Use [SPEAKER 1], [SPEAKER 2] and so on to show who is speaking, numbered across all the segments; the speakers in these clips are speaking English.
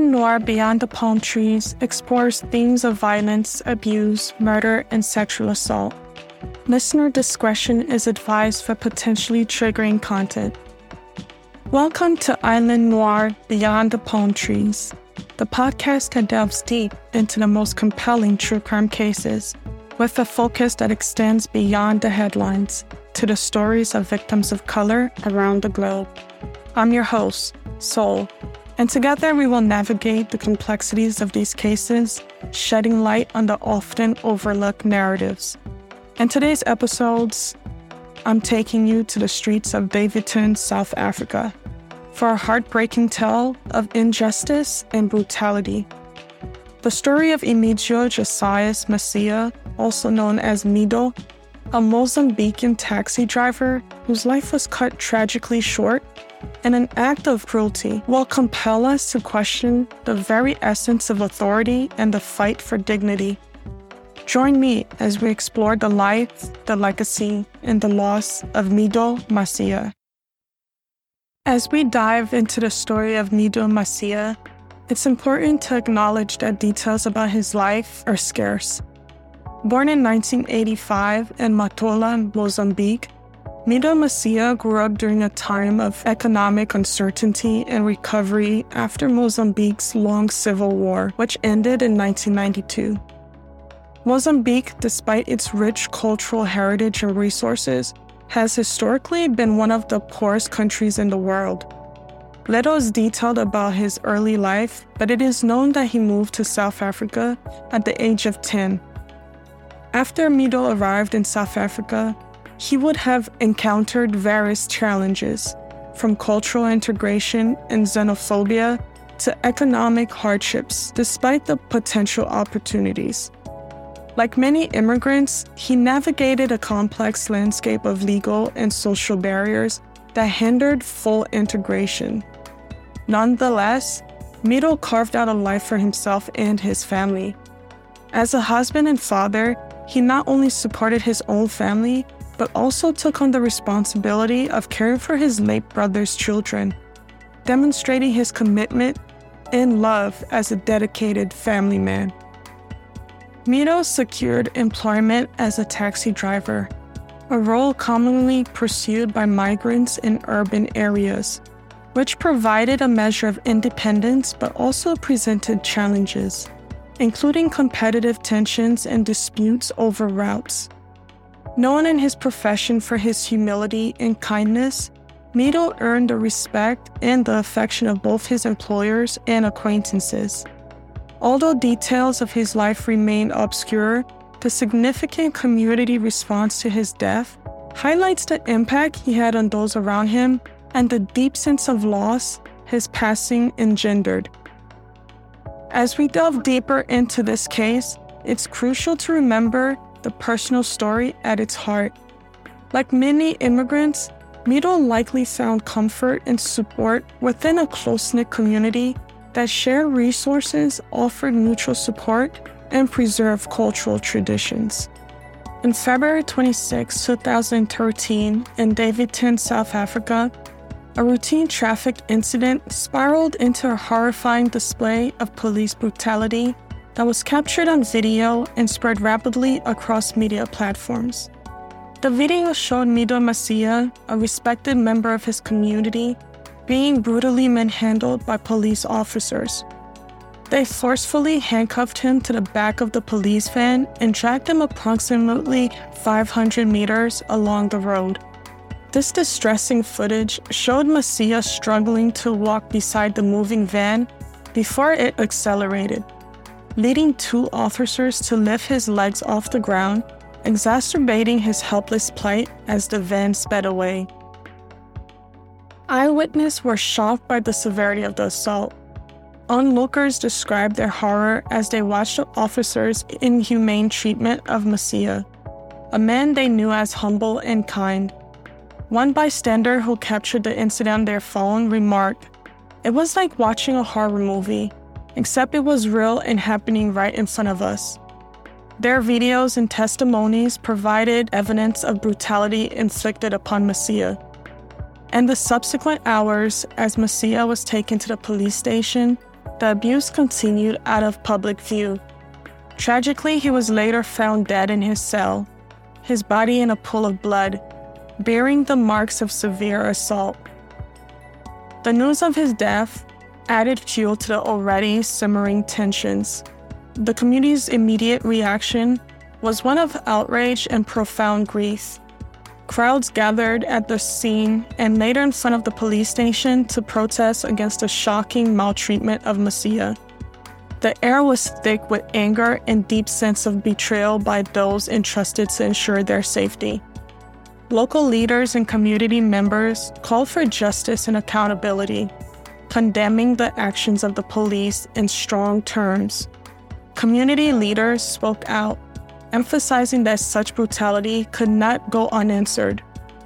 [SPEAKER 1] Island Noir Beyond the Palm Trees explores themes of violence, abuse, murder, and sexual assault. Listener discretion is advised for potentially triggering content. Welcome to Island Noir Beyond the Palm Trees, the podcast that delves deep into the most compelling true crime cases, with a focus that extends beyond the headlines to the stories of victims of color around the globe. I'm your host, Soul, and together we will navigate the complexities of these cases, shedding light on the often overlooked narratives. In today's episodes, I'm taking you to the streets of Daveyton, South Africa, for a heartbreaking tale of injustice and brutality. The story of Emídio Josias Macia, also known as Mido, a Mozambican taxi driver whose life was cut tragically short, and an act of cruelty will compel us to question the very essence of authority and the fight for dignity. Join me as we explore the life, the legacy, and the loss of Mido Macia. As we dive into the story of Mido Macia, it's important to acknowledge that details about his life are scarce. Born in 1985 in Matola, Mozambique, Mido Macia grew up during a time of economic uncertainty and recovery after Mozambique's long civil war, which ended in 1992. Mozambique, despite its rich cultural heritage and resources, has historically been one of the poorest countries in the world. Little is detailed about his early life, but it is known that he moved to South Africa at the age of 10. After Mido arrived in South Africa, he would have encountered various challenges, from cultural integration and xenophobia to economic hardships, despite the potential opportunities. Like many immigrants, he navigated a complex landscape of legal and social barriers that hindered full integration. Nonetheless, Mido carved out a life for himself and his family. As a husband and father, he not only supported his own family, but also took on the responsibility of caring for his late brother's children, demonstrating his commitment and love as a dedicated family man. Mido secured employment as a taxi driver, a role commonly pursued by migrants in urban areas, which provided a measure of independence but also presented challenges, including competitive tensions and disputes over routes. Known in his profession for his humility and kindness, Mido earned the respect and the affection of both his employers and acquaintances. Although details of his life remain obscure, the significant community response to his death highlights the impact he had on those around him and the deep sense of loss his passing engendered. As we delve deeper into this case, it's crucial to remember the personal story at its heart. Like many immigrants, Mido likely found comfort and support within a close-knit community that shared resources, offered mutual support, and preserved cultural traditions. On February 26, 2013, in Daveyton, South Africa, a routine traffic incident spiraled into a horrifying display of police brutality that was captured on video and spread rapidly across media platforms. The video showed Mido Macia, a respected member of his community, being brutally manhandled by police officers. They forcefully handcuffed him to the back of the police van and dragged him approximately 500 meters along the road. This distressing footage showed Macia struggling to walk beside the moving van before it accelerated, leading two officers to lift his legs off the ground, exacerbating his helpless plight as the van sped away. Eyewitnesses were shocked by the severity of the assault. Onlookers described their horror as they watched the officers' inhumane treatment of Macia, a man they knew as humble and kind. One bystander who captured the incident on their phone remarked, "It was like watching a horror movie, except it was real and happening right in front of us." Their videos and testimonies provided evidence of brutality inflicted upon Macia. And the subsequent hours, as Macia was taken to the police station, the abuse continued out of public view. Tragically, he was later found dead in his cell, his body in a pool of blood, bearing the marks of severe assault. The news of his death added fuel to the already simmering tensions. The community's immediate reaction was one of outrage and profound grief. Crowds gathered at the scene and later in front of the police station to protest against the shocking maltreatment of Maciá. The air was thick with anger and deep sense of betrayal by those entrusted to ensure their safety. Local leaders and community members called for justice and accountability, condemning the actions of the police in strong terms. Community leaders spoke out, emphasizing that such brutality could not go unanswered.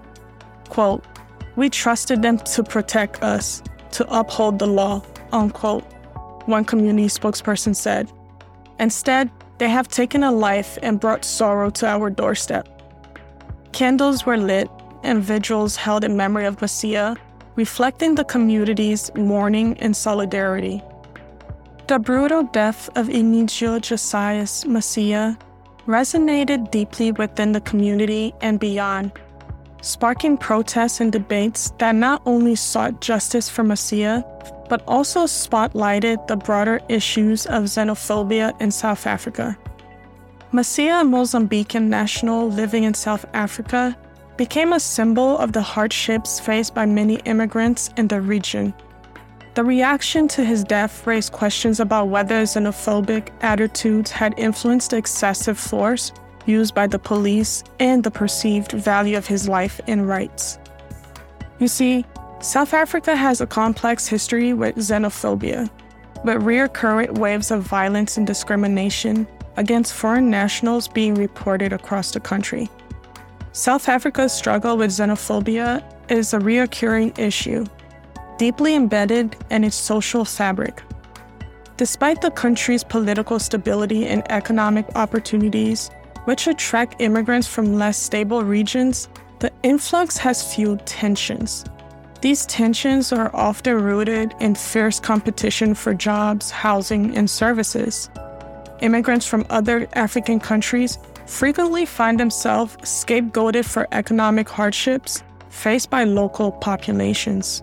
[SPEAKER 1] Quote, "We trusted them to protect us, to uphold the law," unquote, one community spokesperson said. Instead, they have taken a life and brought sorrow to our doorstep. Candles were lit and vigils held in memory of Maciá, reflecting the community's mourning and solidarity. The brutal death of Emídio Josias Maciá resonated deeply within the community and beyond, sparking protests and debates that not only sought justice for Maciá, but also spotlighted the broader issues of xenophobia in South Africa. Maciá, a Mozambican national living in South Africa, became a symbol of the hardships faced by many immigrants in the region. The reaction to his death raised questions about whether xenophobic attitudes had influenced the excessive force used by the police and the perceived value of his life and rights. You see, South Africa has a complex history with xenophobia, with recurrent waves of violence and discrimination against foreign nationals being reported across the country. South Africa's struggle with xenophobia is a recurring issue, deeply embedded in its social fabric. Despite the country's political stability and economic opportunities, which attract immigrants from less stable regions, the influx has fueled tensions. These tensions are often rooted in fierce competition for jobs, housing, and services. Immigrants from other African countries frequently find themselves scapegoated for economic hardships faced by local populations.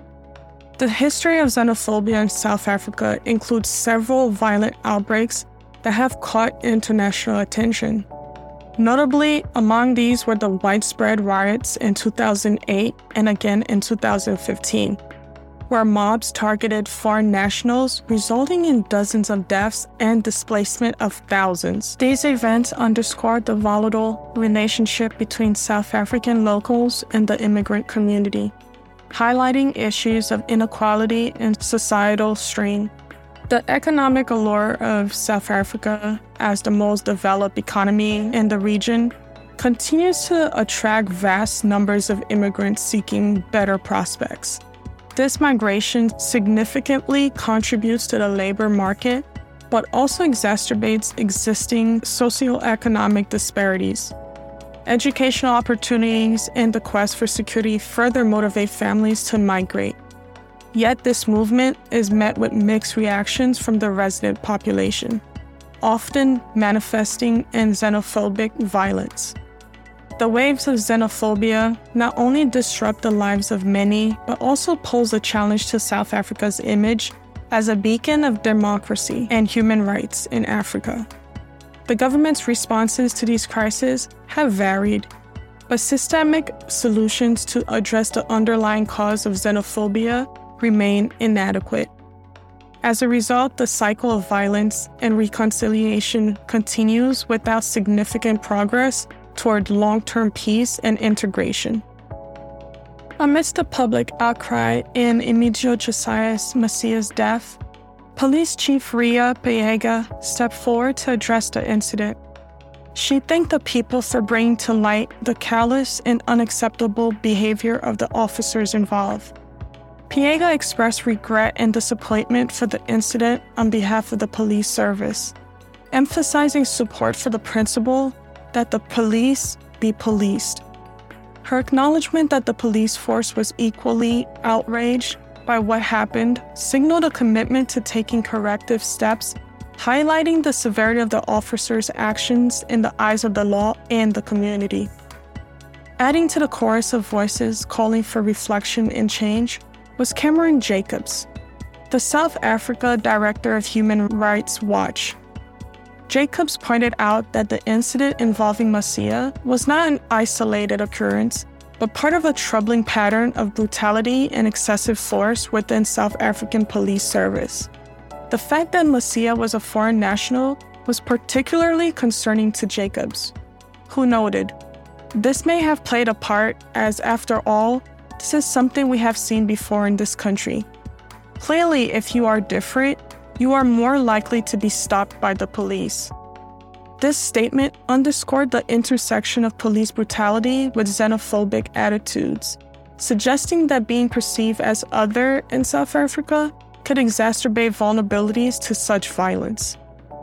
[SPEAKER 1] The history of xenophobia in South Africa includes several violent outbreaks that have caught international attention. Notably, among these were the widespread riots in 2008 and again in 2015, where mobs targeted foreign nationals, resulting in dozens of deaths and displacement of thousands. These events underscored the volatile relationship between South African locals and the immigrant community, highlighting issues of inequality and societal strain. The economic allure of South Africa, as the most developed economy in the region, continues to attract vast numbers of immigrants seeking better prospects. This migration significantly contributes to the labor market, but also exacerbates existing socioeconomic disparities. Educational opportunities and the quest for security further motivate families to migrate. Yet this movement is met with mixed reactions from the resident population, often manifesting in xenophobic violence. The waves of xenophobia not only disrupt the lives of many, but also pose a challenge to South Africa's image as a beacon of democracy and human rights in Africa. The government's responses to these crises have varied, but systemic solutions to address the underlying cause of xenophobia remain inadequate. As a result, the cycle of violence and reconciliation continues without significant progress toward long-term peace and integration. Amidst the public outcry in Emídio Josias Maciá's death, Police Chief Ria Pega stepped forward to address the incident. She thanked the people for bringing to light the callous and unacceptable behavior of the officers involved. Pega expressed regret and disappointment for the incident on behalf of the police service, emphasizing support for the principle that the police be policed. Her acknowledgement that the police force was equally outraged by what happened signaled a commitment to taking corrective steps, highlighting the severity of the officer's actions in the eyes of the law and the community. Adding to the chorus of voices calling for reflection and change was Cameron Jacobs, the South Africa Director of Human Rights Watch. Jacobs pointed out that the incident involving Masia was not an isolated occurrence, but part of a troubling pattern of brutality and excessive force within South African police service. The fact that Masia was a foreign national was particularly concerning to Jacobs, who noted, "This may have played a part as, after all, this is something we have seen before in this country. Clearly, if you are different, you are more likely to be stopped by the police." This statement underscored the intersection of police brutality with xenophobic attitudes, suggesting that being perceived as other in South Africa could exacerbate vulnerabilities to such violence.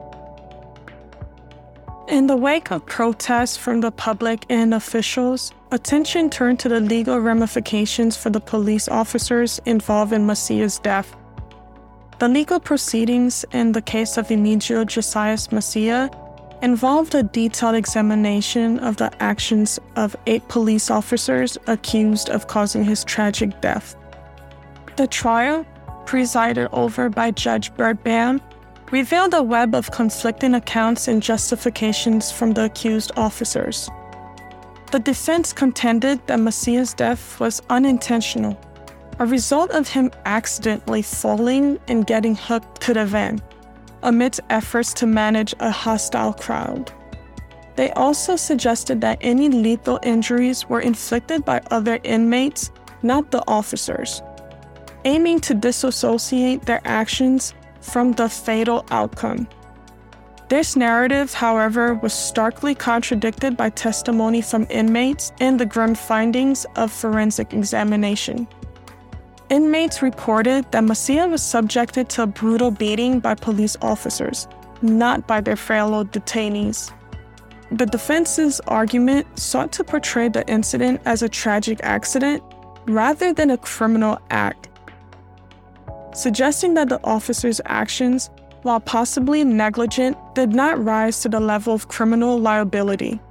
[SPEAKER 1] In the wake of protests from the public and officials, attention turned to the legal ramifications for the police officers involved in Masia's death. The legal proceedings in the case of Emídio Josias Masia involved a detailed examination of the actions of 8 police officers accused of causing his tragic death. The trial, presided over by Judge Bert Bam, revealed a web of conflicting accounts and justifications from the accused officers. The defense contended that Masia's death was unintentional, a result of him accidentally falling and getting hooked to the van, amidst efforts to manage a hostile crowd. They also suggested that any lethal injuries were inflicted by other inmates, not the officers, aiming to disassociate their actions from the fatal outcome. This narrative, however, was starkly contradicted by testimony from inmates and the grim findings of forensic examination. Inmates reported that Masia was subjected to a brutal beating by police officers, not by their fellow detainees. The defense's argument sought to portray the incident as a tragic accident rather than a criminal act, suggesting that the officers' actions, while possibly negligent, did not rise to the level of criminal liability.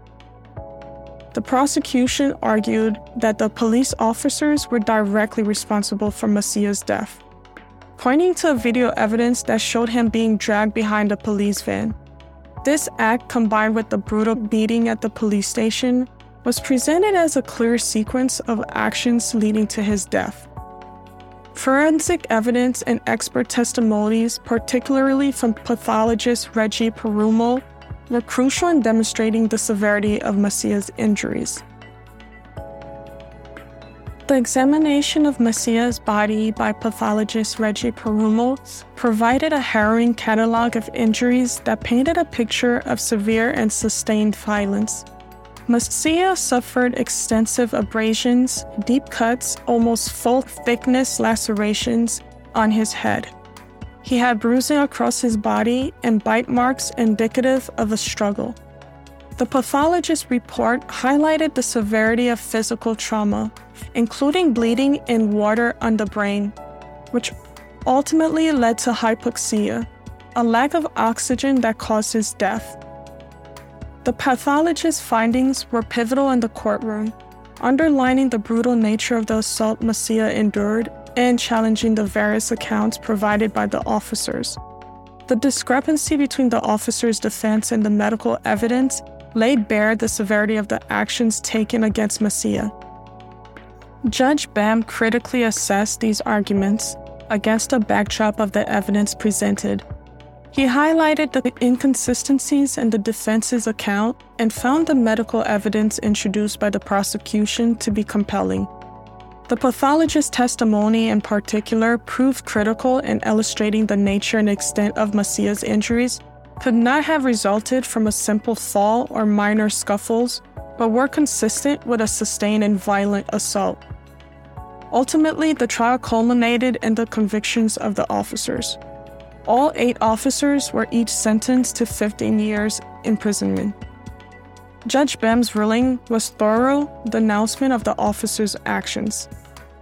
[SPEAKER 1] The prosecution argued that the police officers were directly responsible for Masia's death, pointing to video evidence that showed him being dragged behind a police van. This act, combined with the brutal beating at the police station, was presented as a clear sequence of actions leading to his death. Forensic evidence and expert testimonies, particularly from pathologist Reggie Perumal, were crucial in demonstrating the severity of Masia's injuries. The examination of Masia's body by pathologist Reggie Perumal provided a harrowing catalog of injuries that painted a picture of severe and sustained violence. Masia suffered extensive abrasions, deep cuts, almost full-thickness lacerations on his head. He had bruising across his body and bite marks indicative of a struggle. The pathologist's report highlighted the severity of physical trauma, including bleeding and water on the brain, which ultimately led to hypoxia, a lack of oxygen that caused his death. The pathologist's findings were pivotal in the courtroom, underlining the brutal nature of the assault Masia endured and challenging the various accounts provided by the officers. The discrepancy between the officers' defense and the medical evidence laid bare the severity of the actions taken against Masia. Judge Bam critically assessed these arguments against a backdrop of the evidence presented. He highlighted the inconsistencies in the defense's account and found the medical evidence introduced by the prosecution to be compelling. The pathologist's testimony in particular proved critical in illustrating the nature and extent of Masia's injuries could not have resulted from a simple fall or minor scuffles, but were consistent with a sustained and violent assault. Ultimately, the trial culminated in the convictions of the officers. All 8 officers were each sentenced to 15 years imprisonment. Judge Bam's ruling was thorough denouncement of the officers' actions.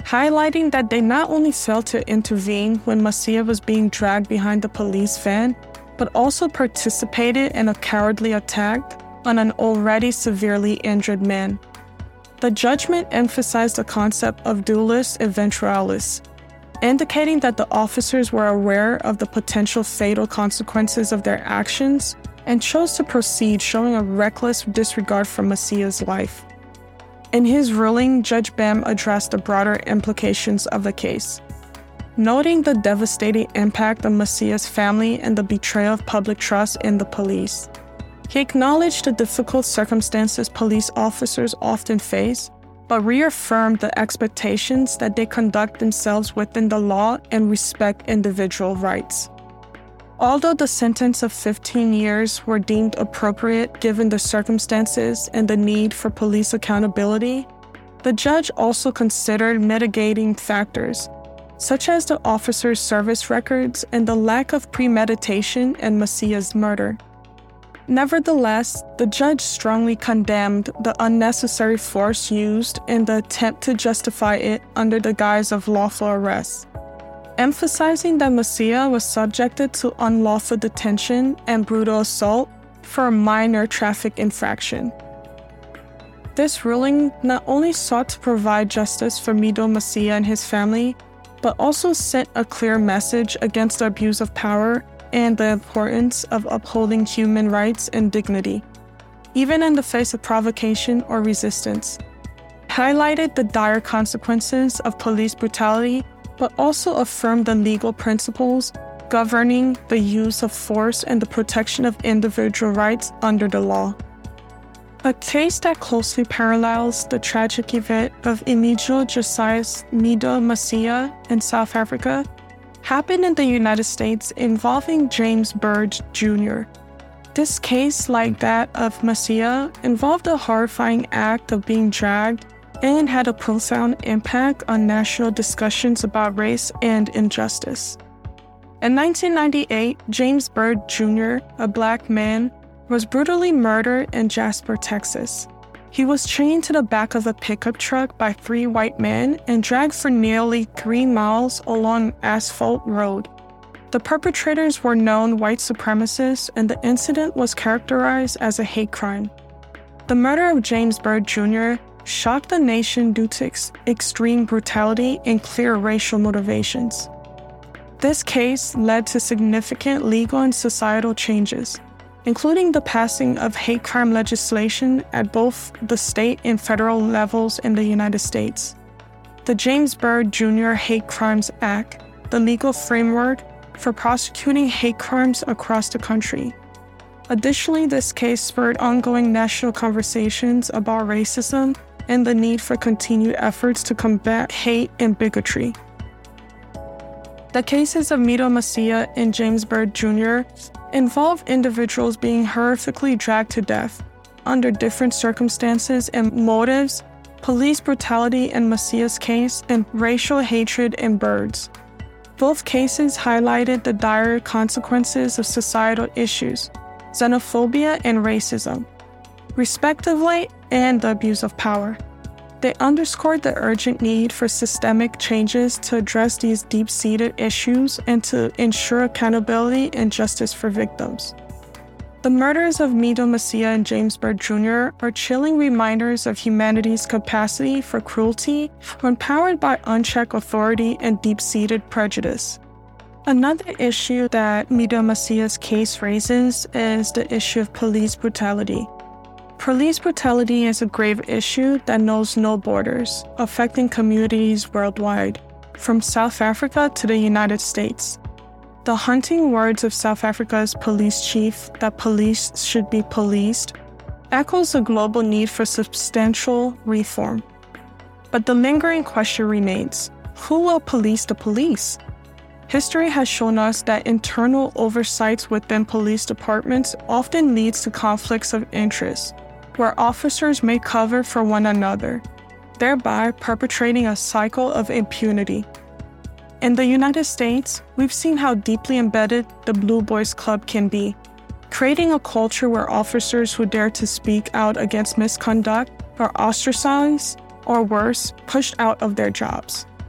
[SPEAKER 1] highlighting that they not only failed to intervene when Maciá was being dragged behind the police van, but also participated in a cowardly attack on an already severely injured man. The judgment emphasized the concept of dolus eventualis, indicating that the officers were aware of the potential fatal consequences of their actions and chose to proceed, showing a reckless disregard for Maciá's life. In his ruling, Judge Bem addressed the broader implications of the case, noting the devastating impact on Maciá's family and the betrayal of public trust in the police. He acknowledged the difficult circumstances police officers often face, but reaffirmed the expectations that they conduct themselves within the law and respect individual rights. Although the sentence of 15 years were deemed appropriate given the circumstances and the need for police accountability, the judge also considered mitigating factors, such as the officer's service records and the lack of premeditation in Maciá's murder. Nevertheless, the judge strongly condemned the unnecessary force used in the attempt to justify it under the guise of lawful arrest, emphasizing that Maciá was subjected to unlawful detention and brutal assault for a minor traffic infraction. This ruling not only sought to provide justice for Mido Maciá and his family, but also sent a clear message against the abuse of power and the importance of upholding human rights and dignity, even in the face of provocation or resistance. Highlighted the dire consequences of police brutality, but also affirmed the legal principles governing the use of force and the protection of individual rights under the law. A case that closely parallels the tragic event of Emílio Josias Mido Maciá in South Africa happened in the United States involving James Byrd Jr. This case, like that of Maciá, involved a horrifying act of being dragged and had a profound impact on national discussions about race and injustice. In 1998, James Byrd Jr., a black man, was brutally murdered in Jasper, Texas. He was chained to the back of a pickup truck by 3 white men and dragged for nearly 3 miles along an asphalt road. The perpetrators were known white supremacists, and the incident was characterized as a hate crime. The murder of James Byrd Jr. shocked the nation due to extreme brutality and clear racial motivations. This case led to significant legal and societal changes, including the passing of hate crime legislation at both the state and federal levels in the United States. The James Byrd Jr. Hate Crimes Act, the legal framework for prosecuting hate crimes across the country. Additionally, this case spurred ongoing national conversations about racism and the need for continued efforts to combat hate and bigotry. The cases of Mido Maciá and James Byrd Jr. involve individuals being horrifically dragged to death under different circumstances and motives, police brutality in Maciá's case, and racial hatred in Byrd's. Both cases highlighted the dire consequences of societal issues, xenophobia and racism, respectively, and the abuse of power. They underscored the urgent need for systemic changes to address these deep-seated issues and to ensure accountability and justice for victims. The murders of Mido Maciá and James Byrd Jr. are chilling reminders of humanity's capacity for cruelty when powered by unchecked authority and deep-seated prejudice. Another issue that Mido Maciá's case raises is the issue of police brutality. Police brutality is a grave issue that knows no borders, affecting communities worldwide, from South Africa to the United States. The haunting words of South Africa's police chief that police should be policed echoes the global need for substantial reform. But the lingering question remains, who will police the police? History has shown us that internal oversights within police departments often leads to conflicts of interest, where officers may cover for one another, thereby perpetrating a cycle of impunity. In the United States, we've seen how deeply embedded the Blue Boys Club can be, creating a culture where officers who dare to speak out against misconduct are ostracized, or worse, pushed out of their jobs.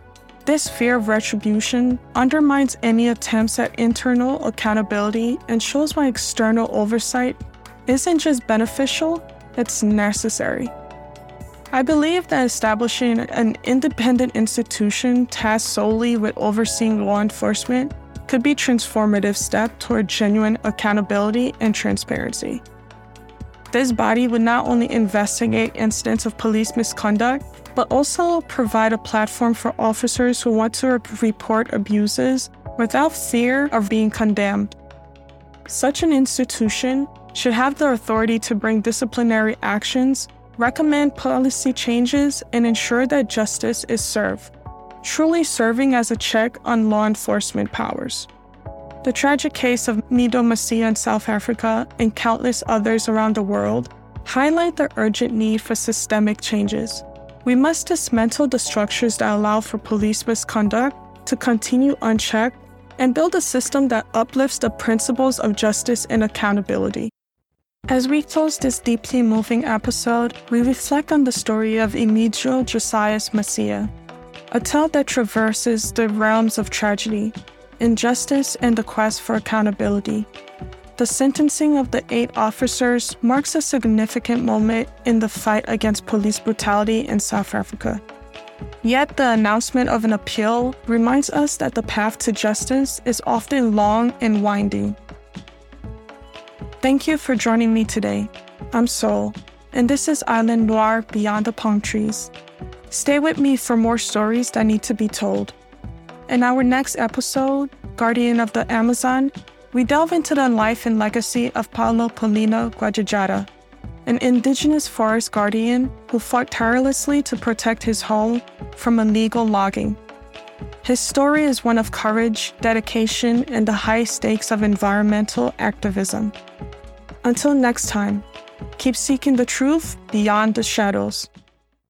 [SPEAKER 1] This fear of retribution undermines any attempts at internal accountability and shows why external oversight isn't just beneficial, it's necessary. I believe that establishing an independent institution tasked solely with overseeing law enforcement could be a transformative step toward genuine accountability and transparency. This body would not only investigate incidents of police misconduct, but also provide a platform for officers who want to report abuses without fear of being condemned. Such an institution should have the authority to bring disciplinary actions, recommend policy changes, and ensure that justice is served, truly serving as a check on law enforcement powers. The tragic case of Mido Masia in South Africa and countless others around the world highlight the urgent need for systemic changes. We must dismantle the structures that allow for police misconduct to continue unchecked and build a system that uplifts the principles of justice and accountability. As we close this deeply moving episode, we reflect on the story of Emídio Josias Macia, a tale that traverses the realms of tragedy, injustice, and the quest for accountability. The sentencing of the 8 officers marks a significant moment in the fight against police brutality in South Africa. Yet the announcement of an appeal reminds us that the path to justice is often long and winding. Thank you for joining me today. I'm Sol, and this is Island Noir Beyond the Palm Trees. Stay with me for more stories that need to be told. In our next episode, Guardian of the Amazon, we delve into the life and legacy of Paulo Paulino Guajajara, an indigenous forest guardian who fought tirelessly to protect his home from illegal logging. His story is one of courage, dedication, and the high stakes of environmental activism. Until next time, keep seeking the truth beyond the shadows.